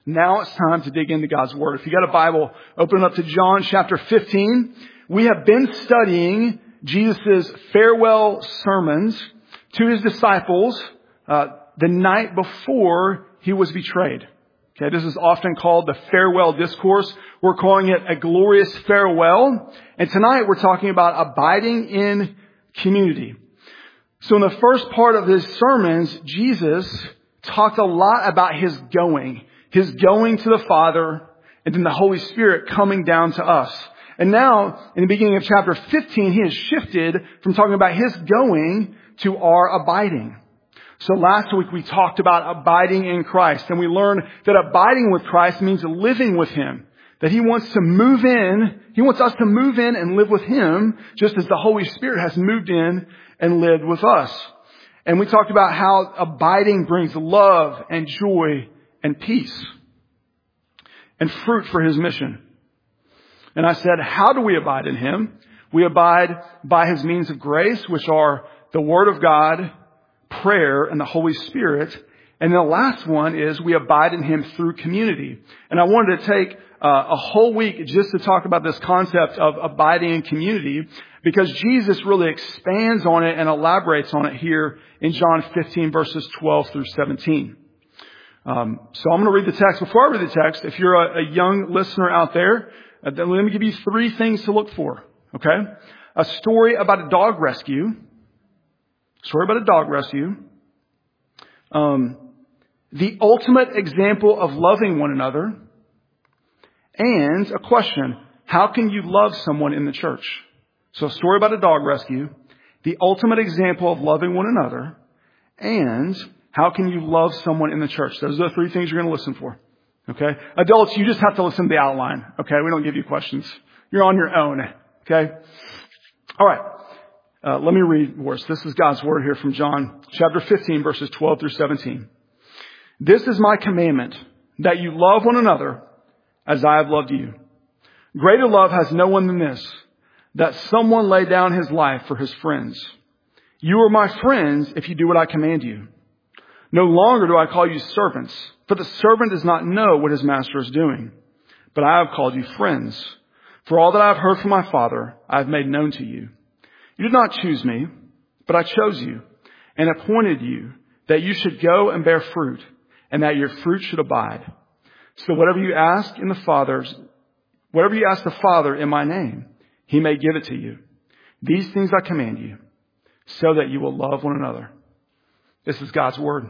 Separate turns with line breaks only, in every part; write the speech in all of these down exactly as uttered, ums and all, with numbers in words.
Now it's time to dig into God's Word. If you got a Bible, open up to John chapter fifteen. We have been studying Jesus' farewell sermons to his disciples uh, the night before he was betrayed. Okay, this is often called the farewell discourse. We're calling it a glorious farewell. And tonight we're talking about abiding in community. So in the first part of his sermons, Jesus talked a lot about his going. His going to the Father, and then the Holy Spirit coming down to us. And now, in the beginning of chapter fifteen, he has shifted from talking about his going to our abiding. So last week we talked about abiding in Christ, and we learned that abiding with Christ means living with him. That he wants to move in, he wants us to move in and live with him, just as the Holy Spirit has moved in and lived with us. And we talked about how abiding brings love and joy and peace and fruit for his mission. And I said, how do we abide in him? We abide by his means of grace, which are the Word of God, prayer, and the Holy Spirit. And the last one is we abide in him through community. And I wanted to take uh, a whole week just to talk about this concept of abiding in community, because Jesus really expands on it and elaborates on it here in John fifteen, verses twelve through seventeen. Um, so I'm going to read the text. Before I read the text, if you're a, a young listener out there, uh, then let me give you three things to look for. Okay? A story about a dog rescue. Story about a dog rescue. Um, the ultimate example of loving one another. And a question. How can you love someone in the church? So a story about a dog rescue. The ultimate example of loving one another. And how can you love someone in the church? Those are the three things you're going to listen for. Okay? Adults, you just have to listen to the outline. Okay? We don't give you questions. You're on your own. Okay? All right. Uh, let me read for us. This is God's Word here from John chapter fifteen, verses twelve through seventeen. This is my commandment, that you love one another as I have loved you. Greater love has no one than this, that someone lay down his life for his friends. You are my friends if you do what I command you. No longer do I call you servants, for the servant does not know what his master is doing. But I have called you friends. For all that I have heard from my Father, I have made known to you. You did not choose me, but I chose you and appointed you that you should go and bear fruit, and that your fruit should abide. So whatever you ask in the Father's, whatever you ask the Father in my name, he may give it to you. These things I command you, so that you will love one another. This is God's Word.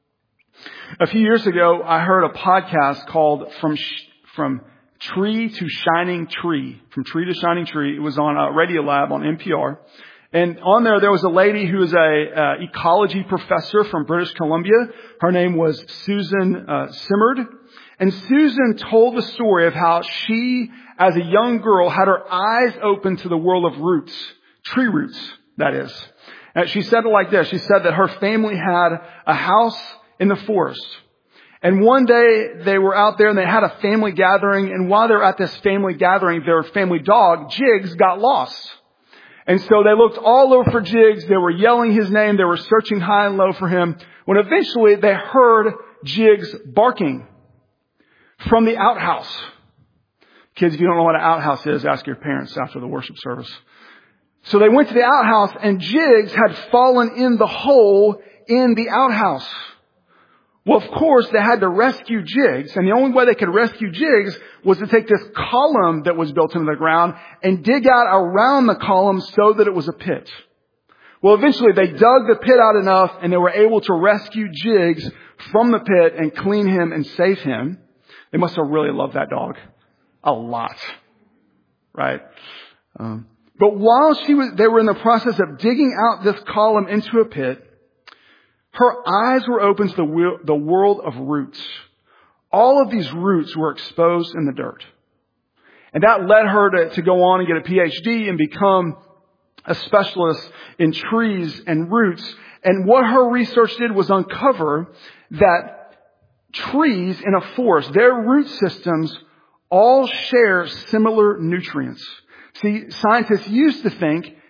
A few years ago, I heard a podcast called From Sh- From Tree to Shining Tree. From Tree to Shining Tree. It was on uh, Radiolab on N P R. And on there, there was a lady who was a uh, ecology professor from British Columbia. Her name was Susan uh, Simard. And Susan told the story of how she, as a young girl, had her eyes open to the world of roots. Tree roots, that is. And she said it like this. She said that her family had a house in the forest. And one day they were out there and they had a family gathering. And while they were at this family gathering, their family dog, Jigs, got lost. And so they looked all over for Jigs. They were yelling his name. They were searching high and low for him. When eventually they heard Jigs barking from the outhouse. Kids, if you don't know what an outhouse is, ask your parents after the worship service. So they went to the outhouse and Jigs had fallen in the hole in the outhouse. Well, of course, they had to rescue Jigs. And the only way they could rescue Jigs was to take this column that was built into the ground and dig out around the column so that it was a pit. Well, eventually they dug the pit out enough and they were able to rescue Jigs from the pit and clean him and save him. They must have really loved that dog. A lot. Right? Um, but while she was, they were in the process of digging out this column into a pit, her eyes were open to the, the world of roots. All of these roots were exposed in the dirt. And that led her to, to go on and get a P H D and become a specialist in trees and roots. And what her research did was uncover that trees in a forest, their root systems all share similar nutrients. See, scientists used to think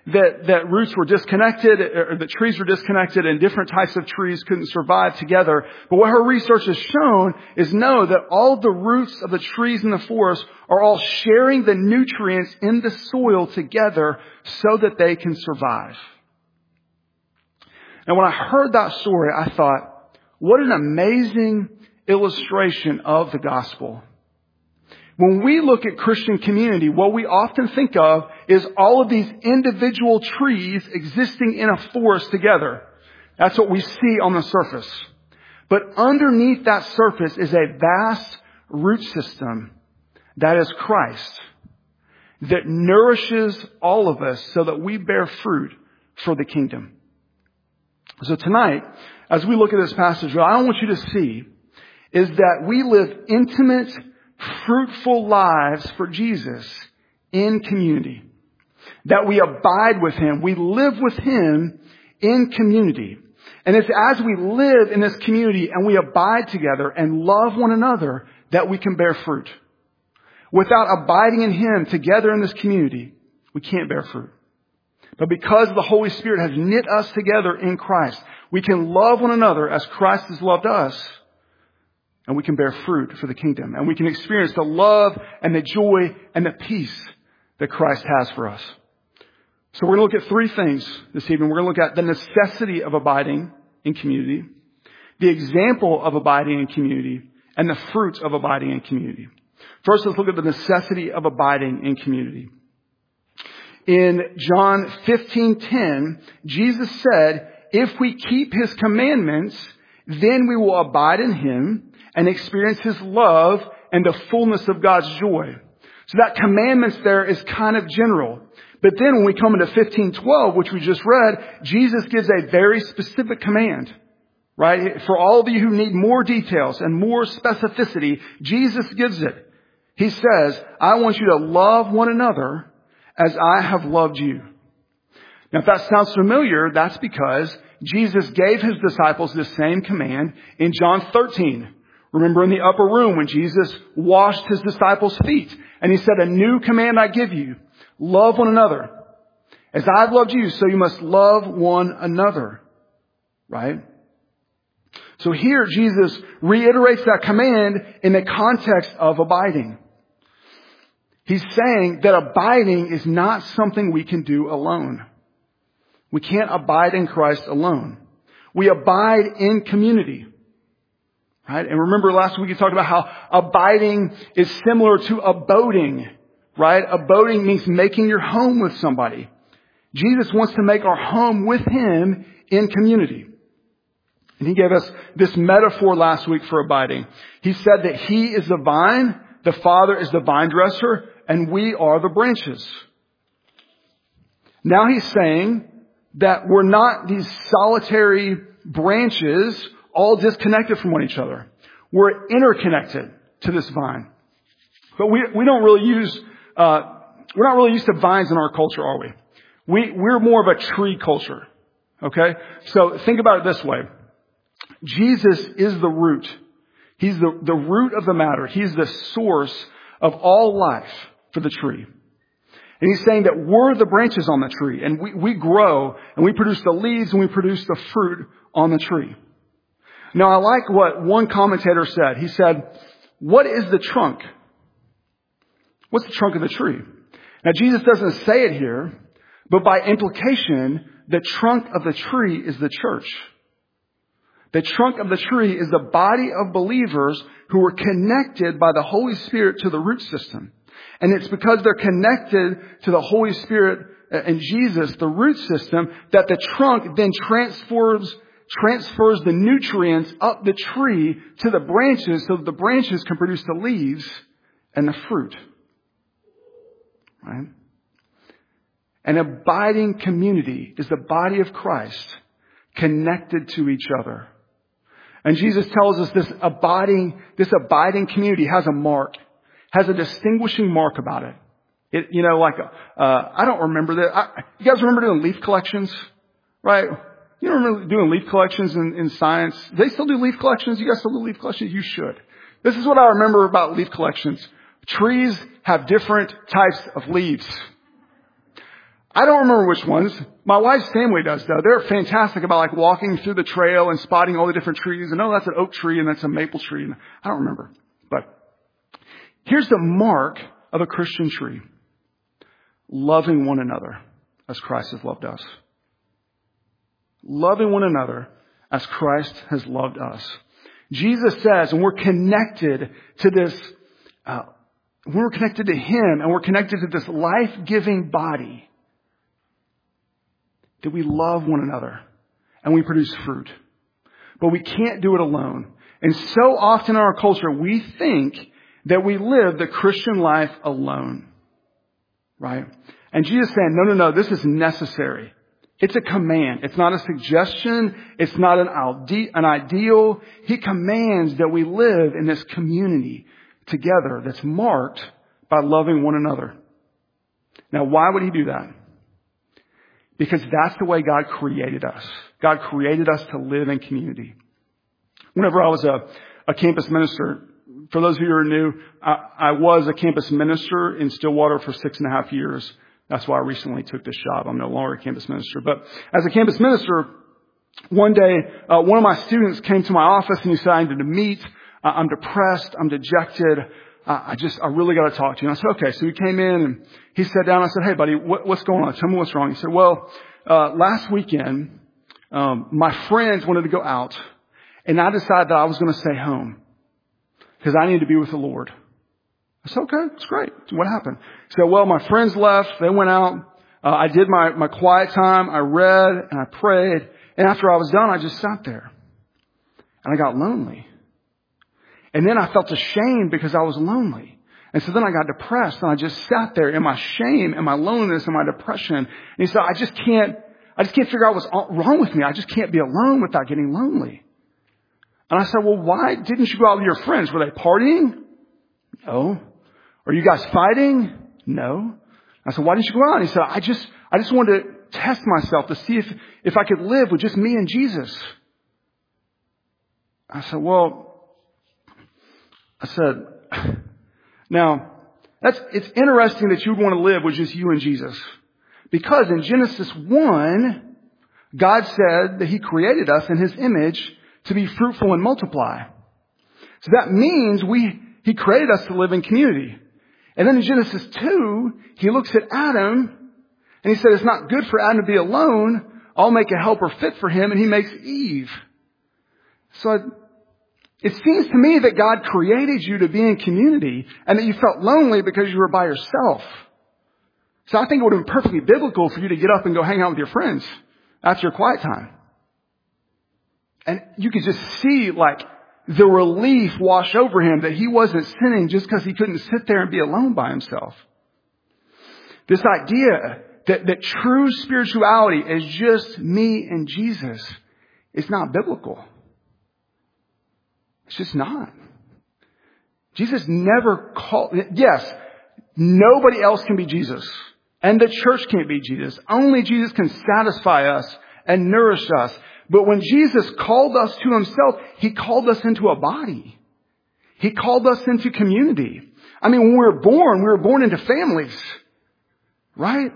that, that roots were disconnected, or that trees were disconnected and different types of trees couldn't survive together. But what her research has shown is no, that all the roots of the trees in the forest are all sharing the nutrients in the soil together so that they can survive. And when I heard that story, I thought, what an amazing illustration of the gospel. When we look at Christian community, what we often think of is all of these individual trees existing in a forest together. That's what we see on the surface. But underneath that surface is a vast root system that is Christ, that nourishes all of us so that we bear fruit for the kingdom. So tonight, as we look at this passage, what I want you to see is that we live intimate, fruitful lives for Jesus in community. That we abide with Him. We live with Him in community. And it's as we live in this community and we abide together and love one another that we can bear fruit. Without abiding in Him together in this community, we can't bear fruit. But because the Holy Spirit has knit us together in Christ, we can love one another as Christ has loved us. And we can bear fruit for the kingdom. And we can experience the love and the joy and the peace that Christ has for us. So we're going to look at three things this evening. We're going to look at the necessity of abiding in community, the example of abiding in community, and the fruits of abiding in community. First, let's look at the necessity of abiding in community. In John fifteen ten, Jesus said, if we keep His commandments, then we will abide in Him and experience His love and the fullness of God's joy. So that commandments there is kind of general. But then when we come into fifteen twelve, which we just read, Jesus gives a very specific command, right? For all of you who need more details and more specificity, Jesus gives it. He says, I want you to love one another as I have loved you. Now, if that sounds familiar, that's because Jesus gave His disciples this same command in John thirteen. Remember in the upper room when Jesus washed His disciples' feet and He said, a new command I give you, love one another. As I've loved you, so you must love one another. Right? So here Jesus reiterates that command in the context of abiding. He's saying that abiding is not something we can do alone. We can't abide in Christ alone. We abide in community. Right? And remember last week we talked about how abiding is similar to aboding. Right? Aboding means making your home with somebody. Jesus wants to make our home with Him in community. And He gave us this metaphor last week for abiding. He said that He is the vine, the Father is the vine dresser, and we are the branches. Now He's saying that we're not these solitary branches all disconnected from one each other. We're interconnected to this vine. But we, we don't really use, uh, we're not really used to vines in our culture, are we? We, we're more of a tree culture. Okay? So think about it this way. Jesus is the root. He's the, the root of the matter. He's the source of all life for the tree. And He's saying that we're the branches on the tree and we, we grow and we produce the leaves and we produce the fruit on the tree. Now, I like what one commentator said. He said, what is the trunk? What's the trunk of the tree? Now, Jesus doesn't say it here, but by implication, the trunk of the tree is the church. The trunk of the tree is the body of believers who are connected by the Holy Spirit to the root system. And it's because they're connected to the Holy Spirit and Jesus, the root system, that the trunk then transfers transfers the nutrients up the tree to the branches so that the branches can produce the leaves and the fruit. Right? An abiding community is the body of Christ connected to each other. And Jesus tells us this abiding, this abiding community has a mark, has a distinguishing mark about it. It, you know, like, uh, I don't remember that. I, you guys remember doing leaf collections? Right? You don't remember doing leaf collections in, in science? Do they still do leaf collections? You guys still do leaf collections? You should. This is what I remember about leaf collections. Trees have different types of leaves. I don't remember which ones. My wife's family does, though. They're fantastic about like walking through the trail and spotting all the different trees. And oh, that's an oak tree and that's a maple tree. And I don't remember. But here's the mark of a Christian tree. Loving one another as Christ has loved us. Loving one another as Christ has loved us. Jesus says, and we're connected to this, uh, we're connected to Him and we're connected to this life-giving body, that we love one another and we produce fruit. But we can't do it alone. And so often in our culture, we think that we live the Christian life alone. Right? And Jesus is saying, no, no, no, this is necessary. It's a command. It's not a suggestion. It's not an ide- an ideal. He commands that we live in this community together that's marked by loving one another. Now, why would He do that? Because that's the way God created us. God created us to live in community. Whenever I was a, a campus minister, for those of you who are new, I, I was a campus minister in Stillwater for six and a half years. That's why I recently took this job. I'm no longer a campus minister. But as a campus minister, one day, uh, one of my students came to my office and he said, I needed to meet. Uh, I'm depressed. I'm dejected. Uh, I just, I really got to talk to you. And I said, okay. So he came in and he sat down. I said, hey, buddy, what, what's going on? Tell me what's wrong. He said, well, uh, last weekend, um, my friends wanted to go out and I decided that I was going to stay home because I needed to be with the Lord. I said, okay, it's great. So what happened? He said, well, my friends left. They went out. Uh, I did my, my quiet time. I read and I prayed. And after I was done, I just sat there and I got lonely. And then I felt ashamed because I was lonely. And so then I got depressed and I just sat there in my shame and my loneliness and my depression. And he said, I just can't, I just can't figure out what's wrong with me. I just can't be alone without getting lonely. And I said, well, why didn't you go out with your friends? Were they partying? No. Are you guys fighting? No. I said, why didn't you go out? And he said, I just, I just wanted to test myself to see if, if I could live with just me and Jesus. I said, well, I said, now, that's, it's interesting that you would want to live with just you and Jesus. Because in Genesis one, God said that He created us in His image to be fruitful and multiply. So that means we, He created us to live in community. And then in Genesis two, He looks at Adam and He said, it's not good for Adam to be alone. I'll make a helper fit for him. And He makes Eve. So I, it seems to me that God created you to be in community and that you felt lonely because you were by yourself. So I think it would have been perfectly biblical for you to get up and go hang out with your friends after your quiet time. And you could just see like the relief wash over him that he wasn't sinning just because he couldn't sit there and be alone by himself. This idea that, that true spirituality is just me and Jesus is not biblical. It's just not. Jesus never called, yes, nobody else can be Jesus. And the church can't be Jesus. Only Jesus can satisfy us and nourish us. But when Jesus called us to Himself, He called us into a body. He called us into community. I mean, when we were born, we were born into families. Right?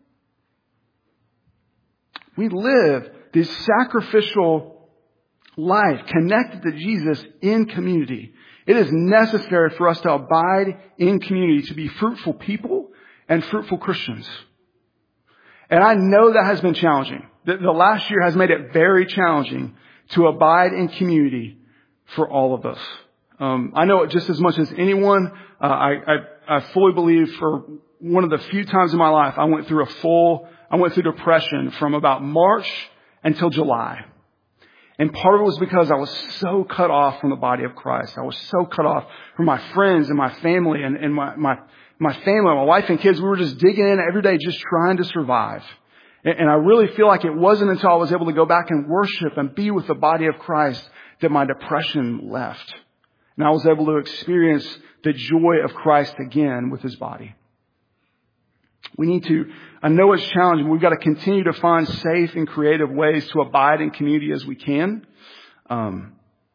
We live this sacrificial life connected to Jesus in community. It is necessary for us to abide in community, to be fruitful people and fruitful Christians. And I know that has been challenging. The, the last year has made it very challenging to abide in community for all of us. Um, I know it just as much as anyone. Uh, I, I, I fully believe for one of the few times in my life I went through a full, I went through depression from about March until July. And part of it was because I was so cut off from the body of Christ. I was so cut off from my friends and my family and, and my, my, my family, my wife and kids. We were just digging in every day, just trying to survive. And, and I really feel like it wasn't until I was able to go back and worship and be with the body of Christ that my depression left. And I was able to experience the joy of Christ again with His body. We need to, I know it's challenging. We've got to continue to find safe and creative ways to abide in community as we can. Um,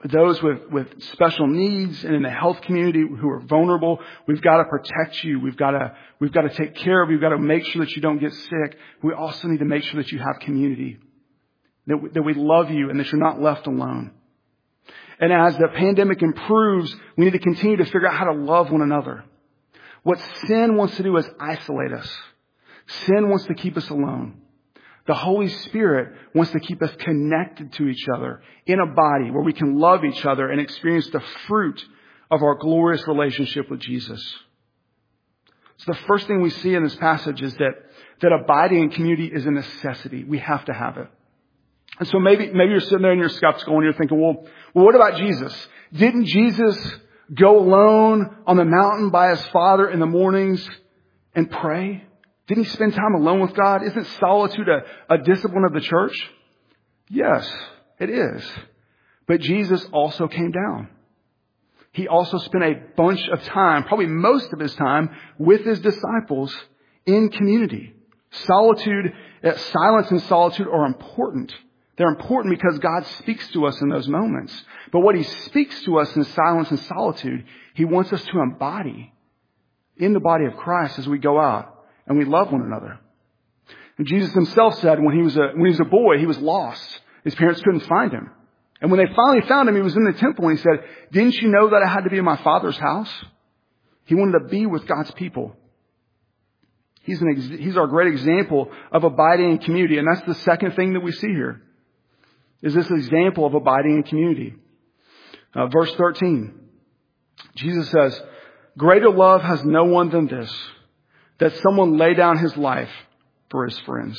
those with, with special needs and in the health community who are vulnerable. We've got to protect you. We've got to, we've got to take care of you. We've got to make sure that you don't get sick. We also need to make sure that you have community, that we, that we love you and that you're not left alone. And as the pandemic improves, we need to continue to figure out how to love one another. What sin wants to do is isolate us. Sin wants to keep us alone. The Holy Spirit wants to keep us connected to each other in a body where we can love each other and experience the fruit of our glorious relationship with Jesus. So the first thing we see in this passage is that, that abiding in community is a necessity. We have to have it. And so maybe, maybe you're sitting there and you're skeptical and you're thinking, well, well, what about Jesus? Didn't Jesus go alone on the mountain by his Father in the mornings and pray? Didn't he spend time alone with God? Isn't solitude a, a discipline of the church? Yes, it is. But Jesus also came down. He also spent a bunch of time, probably most of his time, with his disciples in community. Solitude, uh, silence and solitude are important. They're important because God speaks to us in those moments. But what he speaks to us in silence and solitude, he wants us to embody in the body of Christ as we go out and we love one another. And Jesus himself said when he was a, when he was a boy, he was lost. His parents couldn't find him. And when they finally found him, he was in the temple and he said, didn't you know that I had to be in my Father's house? He wanted to be with God's people. He's an, ex- he's our great example of abiding in community. And that's the second thing that we see here, is this example of abiding in community. Uh, verse thirteen, Jesus says, greater love has no one than this, that someone lay down his life for his friends.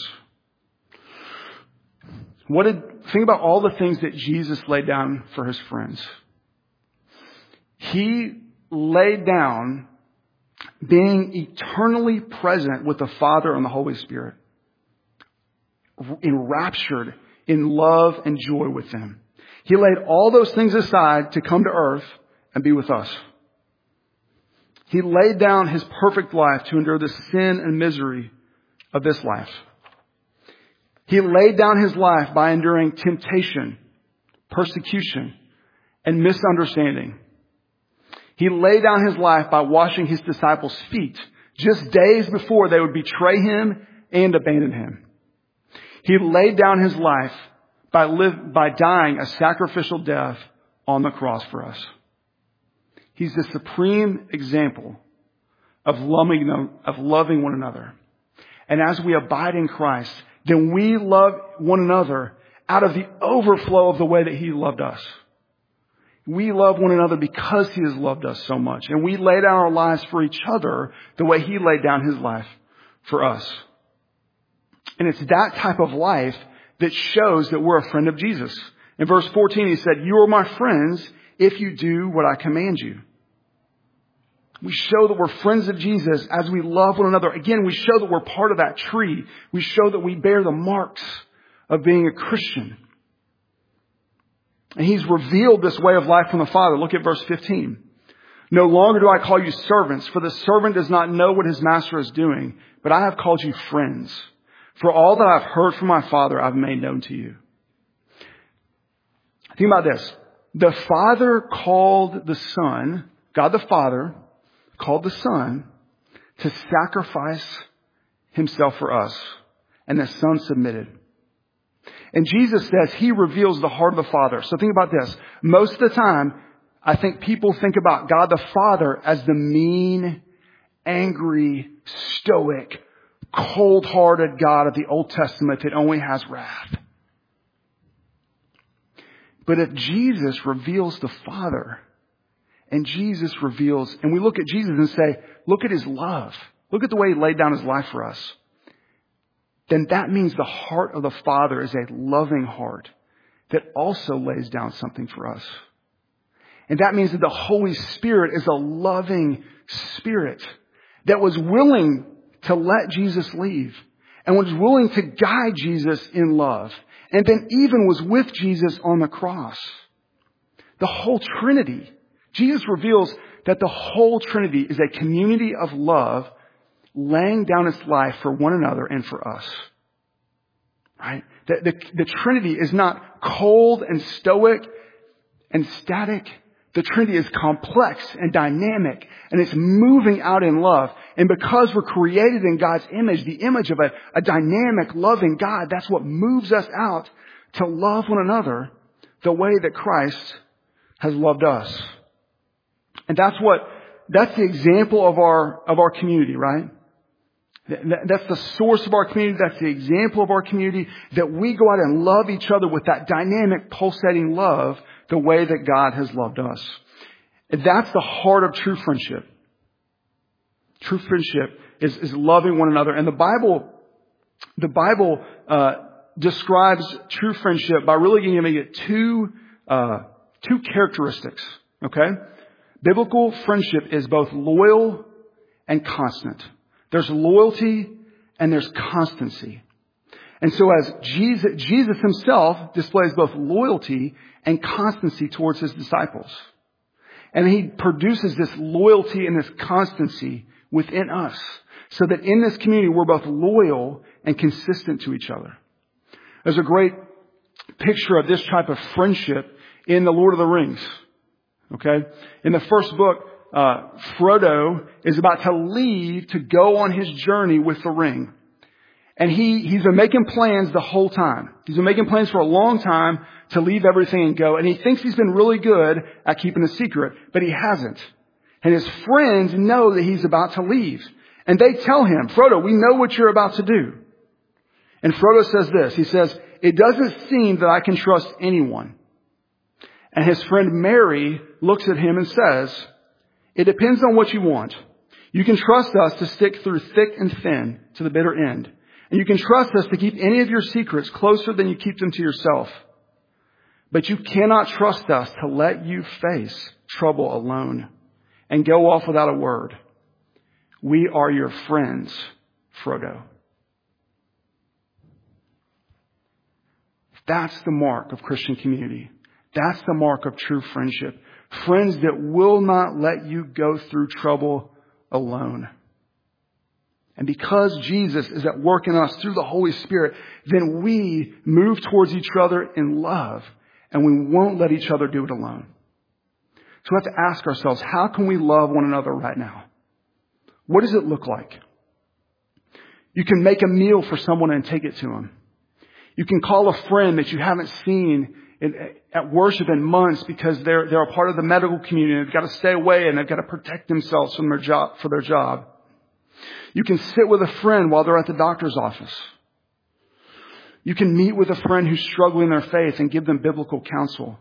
What did, think about all the things that Jesus laid down for his friends. He laid down being eternally present with the Father and the Holy Spirit, enraptured in love and joy with them. He laid all those things aside to come to earth and be with us. He laid down his perfect life to endure the sin and misery of this life. He laid down his life by enduring temptation, persecution, and misunderstanding. He laid down his life by washing his disciples' feet just days before they would betray him and abandon him. He laid down his life by live, by dying a sacrificial death on the cross for us. He's the supreme example of loving them, of loving one another. And as we abide in Christ, then we love one another out of the overflow of the way that he loved us. We love one another because he has loved us so much. And we lay down our lives for each other the way he laid down his life for us. And it's that type of life that shows that we're a friend of Jesus. In verse fourteen, he said, you are my friends if you do what I command you. We show that we're friends of Jesus as we love one another. Again, we show that we're part of that tree. We show that we bear the marks of being a Christian. And he's revealed this way of life from the Father. Look at verse fifteen. No longer do I call you servants, for the servant does not know what his master is doing, but I have called you friends. For all that I've heard from my Father, I've made known to you. Think about this. The Father called the Son, God the Father, called the Son to sacrifice himself for us. And the Son submitted. And Jesus says he reveals the heart of the Father. So think about this. Most of the time, I think people think about God the Father as the mean, angry, stoic, cold-hearted God of the Old Testament that only has wrath. But if Jesus reveals the Father, and Jesus reveals, and we look at Jesus and say, look at his love. Look at the way he laid down his life for us. Then that means the heart of the Father is a loving heart that also lays down something for us. And that means that the Holy Spirit is a loving Spirit that was willing to let Jesus leave and was willing to guide Jesus in love. And then even was with Jesus on the cross. The whole Trinity. Jesus reveals that the whole Trinity is a community of love laying down its life for one another and for us. Right? The, the, the Trinity is not cold and stoic and static. The Trinity is complex and dynamic, and it's moving out in love. And because we're created in God's image, the image of a, a dynamic, loving God, that's what moves us out to love one another the way that Christ has loved us. And that's what, that's the example of our, of our community, right? That's the source of our community. That's the example of our community, that we go out and love each other with that dynamic, pulsating love the way that God has loved us. And that's the heart of true friendship. True friendship is, is loving one another. And the Bible, the Bible, uh, describes true friendship by really giving it two, uh, two characteristics. Okay? Biblical friendship is both loyal and constant. There's loyalty and there's constancy. And so as Jesus, Jesus himself displays both loyalty and constancy towards his disciples. And he produces this loyalty and this constancy within us, so that in this community we're both loyal and consistent to each other. There's a great picture of this type of friendship in The Lord of the Rings. Okay? In the first book, uh, Frodo is about to leave to go on his journey with the ring. And he, he's been making plans the whole time. He's been making plans for a long time to leave everything and go. And he thinks he's been really good at keeping a secret, but he hasn't. And his friends know that he's about to leave. And they tell him, Frodo, we know what you're about to do. And Frodo says this. He says, it doesn't seem that I can trust anyone. And his friend Merry looks at him and says, it depends on what you want. You can trust us to stick through thick and thin to the bitter end. And you can trust us to keep any of your secrets closer than you keep them to yourself. But you cannot trust us to let you face trouble alone and go off without a word. We are your friends, Frodo. That's the mark of Christian community. That's the mark of true friendship. Friends that will not let you go through trouble alone. And because Jesus is at work in us through the Holy Spirit, then we move towards each other in love, and we won't let each other do it alone. So we have to ask ourselves, how can we love one another right now? What does it look like? You can make a meal for someone and take it to them. You can call a friend that you haven't seen in, at worship in months because they're, they're a part of the medical community and they've got to stay away and they've got to protect themselves from their job, for their job. You can sit with a friend while they're at the doctor's office. You can meet with a friend who's struggling in their faith and give them biblical counsel.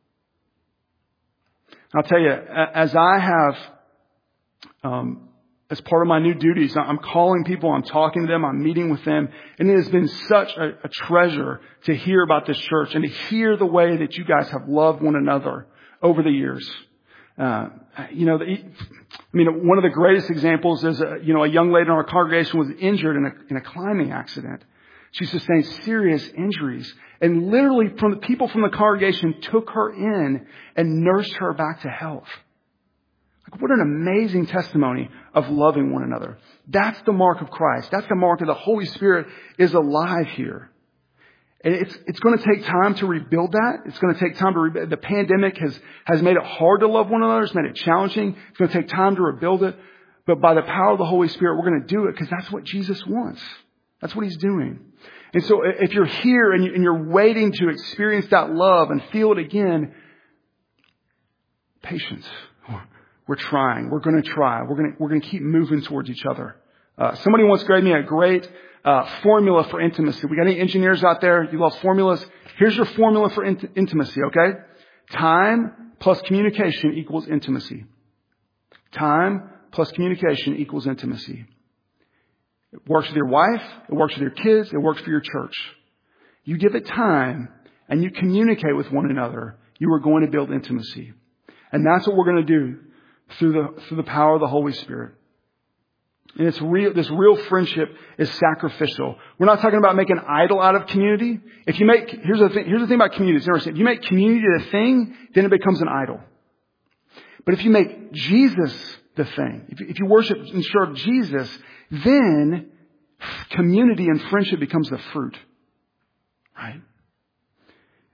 I'll tell you, as I have, um, as part of my new duties, I'm calling people, I'm talking to them, I'm meeting with them, and it has been such a, a treasure to hear about this church and to hear the way that you guys have loved one another over the years. Uh, you know, the, I mean, one of the greatest examples is, a, you know, a young lady in our congregation was injured in a, in a climbing accident. She sustained serious injuries, and literally from the people from the congregation took her in and nursed her back to health. Like, what an amazing testimony of loving one another. That's the mark of Christ. That's the mark of the Holy Spirit is alive here. And it's, it's going to take time to rebuild that. It's going to take time to rebuild. The pandemic has, has made it hard to love one another. It's made it challenging. It's going to take time to rebuild it. But by the power of the Holy Spirit, we're going to do it because that's what Jesus wants. That's what he's doing. And so if you're here and, you, and you're waiting to experience that love and feel it again, patience. We're trying. We're going to try. We're going to, we're going to keep moving towards each other. Uh, somebody once gave me a great uh, formula for intimacy. We got any engineers out there? You love formulas? Here's your formula for int- intimacy, okay? Time plus communication equals intimacy. Time plus communication equals intimacy. It works with your wife. It works with your kids. It works for your church. You give it time and you communicate with one another. You are going to build intimacy. And that's what we're going to do through the, through the power of the Holy Spirit. And it's real, this real friendship is sacrificial. We're not talking about making an idol out of community. If you make, here's the thing, here's the thing about community. It's interesting. If you make community the thing, then it becomes an idol. But if you make Jesus the thing, if you, if you worship and serve Jesus, then community and friendship becomes the fruit. Right?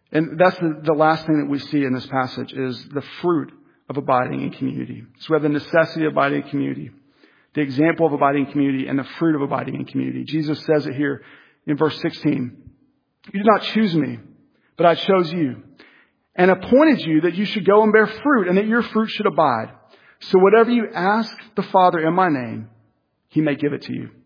And that's the, the last thing that we see in this passage is the fruit of abiding in community. So we have the necessity of abiding in community, the example of abiding in community, and the fruit of abiding in community. Jesus says it here in verse sixteen. You did not choose me, but I chose you and appointed you that you should go and bear fruit and that your fruit should abide. So whatever you ask the Father in my name, he may give it to you.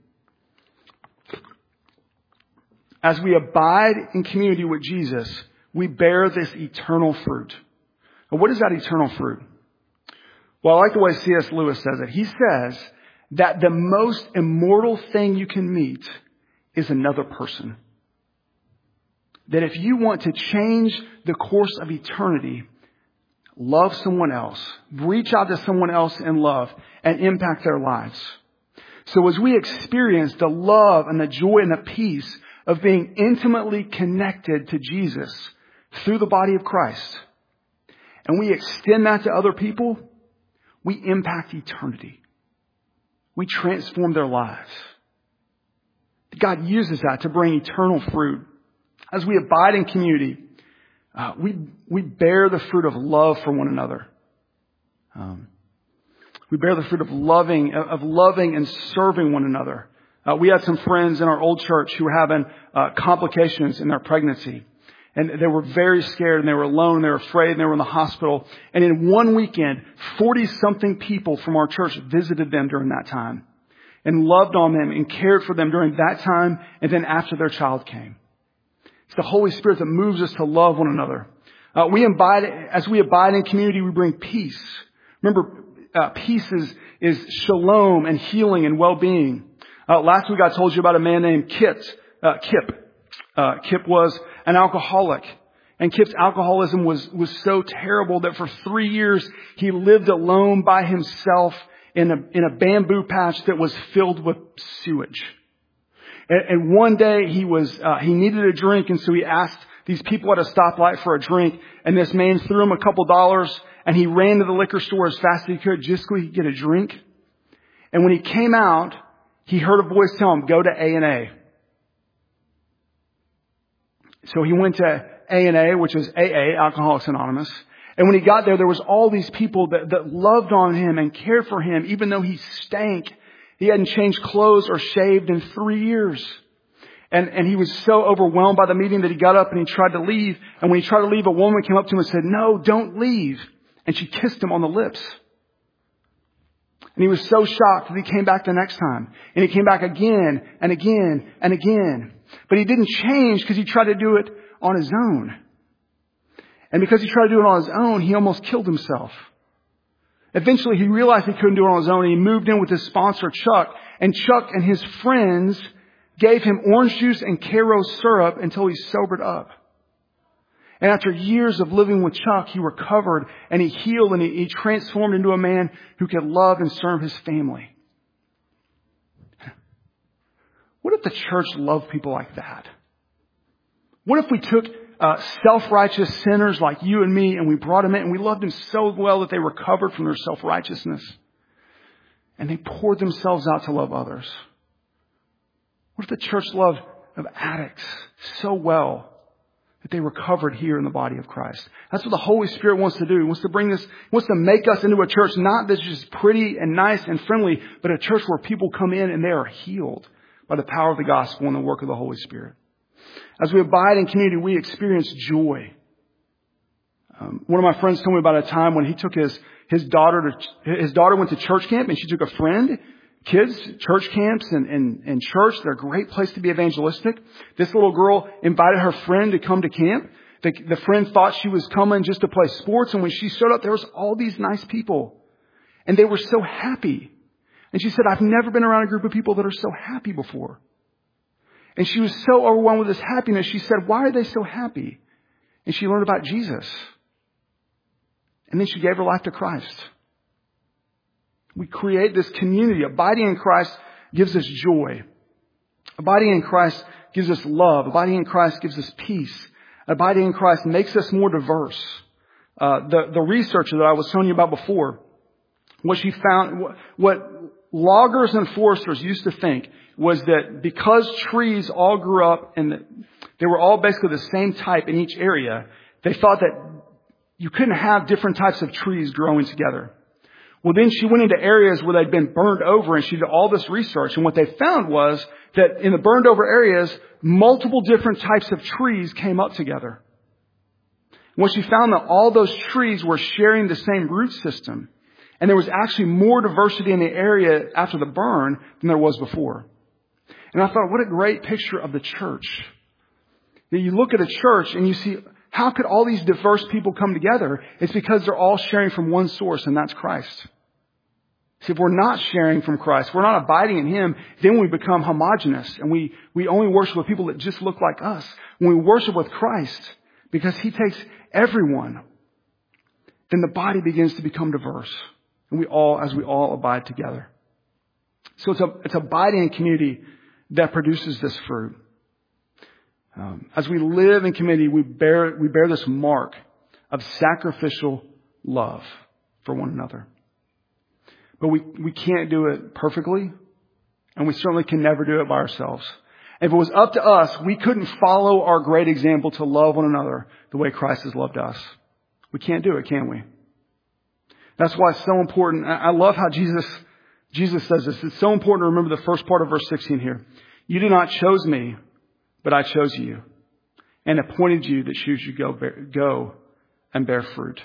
As we abide in community with Jesus, we bear this eternal fruit. And what is that eternal fruit? Well, I like the way C S Lewis says it. He says that the most immortal thing you can meet is another person. That if you want to change the course of eternity, love someone else, reach out to someone else in love, and impact their lives. So as we experience the love and the joy and the peace of being intimately connected to Jesus through the body of Christ, and we extend that to other people, we impact eternity. We transform their lives. God uses that to bring eternal fruit. As we abide in community, uh, we we bear the fruit of love for one another. Um, we bear the fruit of loving, of loving and serving one another. Uh, we had some friends in our old church who were having uh, complications in their pregnancy. And they were very scared and they were alone, they were afraid, and they were in the hospital. And in one weekend, forty-something people from our church visited them during that time and loved on them and cared for them during that time and then after their child came. It's the Holy Spirit that moves us to love one another. Uh, we abide, as we abide in community, we bring peace. Remember, uh, peace is, is shalom and healing and well-being. Uh, last week I told you about a man named Kip. Uh, Kip. Uh, Kip was an alcoholic. And Kip's alcoholism was, was so terrible that for three years he lived alone by himself in a, in a bamboo patch that was filled with sewage. And, and one day he was, uh, he needed a drink, and so he asked these people at a stoplight for a drink, and this man threw him a couple dollars, and he ran to the liquor store as fast as he could just so he could get a drink. And when he came out, he heard a voice tell him, go to A and A. So he went to A and A, which is A A, Alcoholics Anonymous. And when he got there, there was all these people that, that loved on him and cared for him, even though he stank. He hadn't changed clothes or shaved in three years. And, and he was so overwhelmed by the meeting that he got up and he tried to leave. And when he tried to leave, a woman came up to him and said, no, don't leave. And she kissed him on the lips. And he was so shocked that he came back the next time. And he came back again and again and again. But he didn't change because he tried to do it on his own. And because he tried to do it on his own, he almost killed himself. Eventually, he realized he couldn't do it on his own, and he moved in with his sponsor, Chuck. And Chuck and his friends gave him orange juice and Karo syrup until he sobered up. And after years of living with Chuck, he recovered, and he healed, and he, he transformed into a man who could love and serve his family. What if the church loved people like that? What if we took uh, self-righteous sinners like you and me, and we brought them in, and we loved them so well that they recovered from their self-righteousness, and they poured themselves out to love others? What if the church loved of addicts so well that they recovered here in the body of Christ? That's what the Holy Spirit wants to do. He wants to bring this, he wants to make us into a church not that's just pretty and nice and friendly, but a church where people come in and they are healed by the power of the gospel and the work of the Holy Spirit. As we abide in community, we experience joy. Um, one of my friends told me about a time when he took his, his daughter to, his daughter went to church camp, and she took a friend. Kids, church camps and, and, and church, they're a great place to be evangelistic. This little girl invited her friend to come to camp. The, the friend thought she was coming just to play sports, and when she showed up, there was all these nice people. And they were so happy. And she said, I've never been around a group of people that are so happy before. And she was so overwhelmed with this happiness, she said, why are they so happy? And she learned about Jesus. And then she gave her life to Christ. We create this community. Abiding in Christ gives us joy. Abiding in Christ gives us love. Abiding in Christ gives us peace. Abiding in Christ makes us more diverse. Uh, the, the researcher that I was telling you about before, what she found, what, what loggers and foresters used to think was that because trees all grew up and they were all basically the same type in each area, they thought that you couldn't have different types of trees growing together. Well, then she went into areas where they'd been burned over, and she did all this research. And what they found was that in the burned over areas, multiple different types of trees came up together. And what she found that all those trees were sharing the same root system. And there was actually more diversity in the area after the burn than there was before. And I thought, what a great picture of the church. That you look at a church and you see, how could all these diverse people come together? It's because they're all sharing from one source, and that's Christ. See, if we're not sharing from Christ, we're not abiding in Him, then we become homogenous, and we, we only worship with people that just look like us. When we worship with Christ, because He takes everyone, then the body begins to become diverse. And we all, as we all abide together. So it's a, it's abiding in community that produces this fruit. Um, as we live in community, we bear, we bear this mark of sacrificial love for one another. But we, we can't do it perfectly, and we certainly can never do it by ourselves. If it was up to us, we couldn't follow our great example to love one another the way Christ has loved us. We can't do it, can we? That's why it's so important. I love how Jesus, Jesus says this. It's so important to remember the first part of verse sixteen here. You did not choose me, but I chose you and appointed you that you should go, go and bear fruit.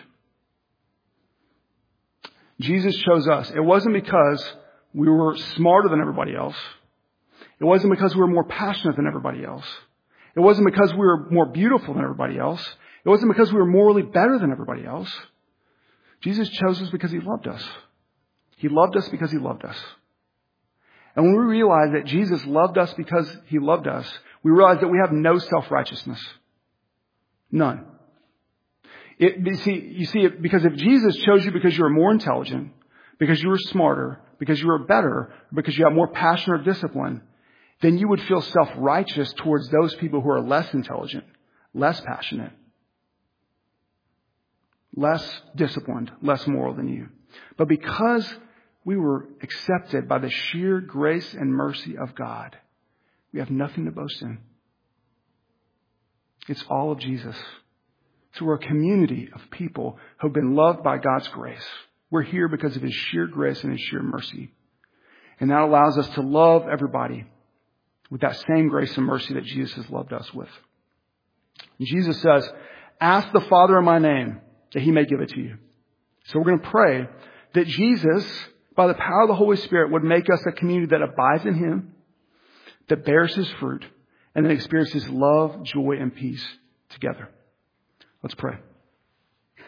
Jesus chose us. It wasn't because we were smarter than everybody else. It wasn't because we were more passionate than everybody else. It wasn't because we were more beautiful than everybody else. It wasn't because we were morally better than everybody else. Jesus chose us because He loved us. He loved us because He loved us. And when we realize that Jesus loved us because He loved us, we realize that we have no self-righteousness. None. It, you see, you see, because if Jesus chose you because you were more intelligent, because you were smarter, because you were better, because you have more passion or discipline, then you would feel self-righteous towards those people who are less intelligent, less passionate, less disciplined, less moral than you. But because we were accepted by the sheer grace and mercy of God, we have nothing to boast in. It's all of Jesus. So we're a community of people who have been loved by God's grace. We're here because of His sheer grace and His sheer mercy. And that allows us to love everybody with that same grace and mercy that Jesus has loved us with. And Jesus says, ask the Father in my name that He may give it to you. So we're going to pray that Jesus, by the power of the Holy Spirit, would make us a community that abides in Him, that bears His fruit, and that experiences love, joy, and peace together. Let's pray.